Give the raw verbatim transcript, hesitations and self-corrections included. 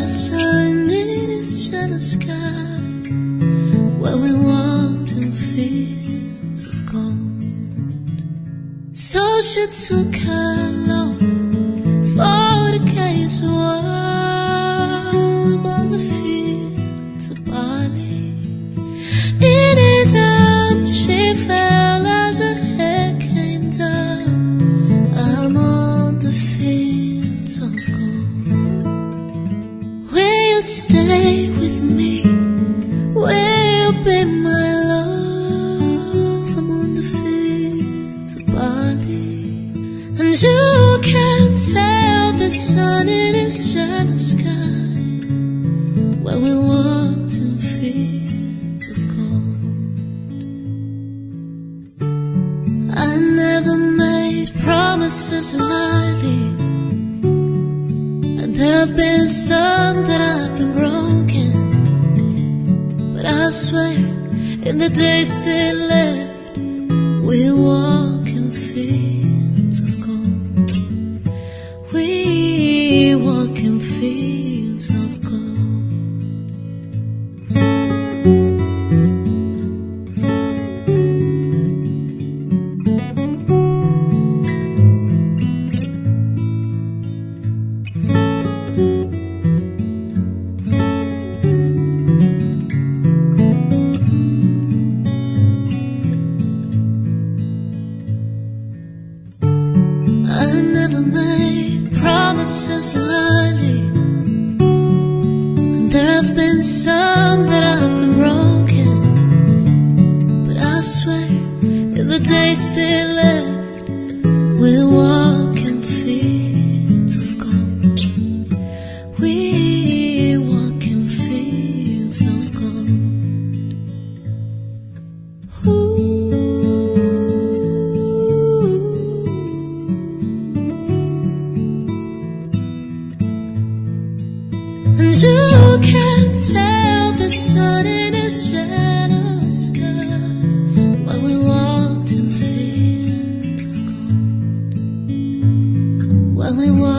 the sun in its jealous sky, where we walked in fields of gold. So she took her love for the case warm on the fields of barley. In his arms she fell as her hair came down. I'm on the fields of gold. Will you stay with me? Will you be my love? I'm on the fields of barley, and you can tell the sun in its jealous sky, where we walked in fields of gold. I never made promises lightly, and there have been some that have been broken, but I swear in the days still left, we'll walk in fields of gold. We walk in fields of gold. I never made promises lightly, and there have been some that have been broken, but I swear in the days still left, we'll walk in fields of gold. We walk in fields of gold. Ooh. And you can tell the sun in its jealous sky, while we walked in fields of gold. While we walked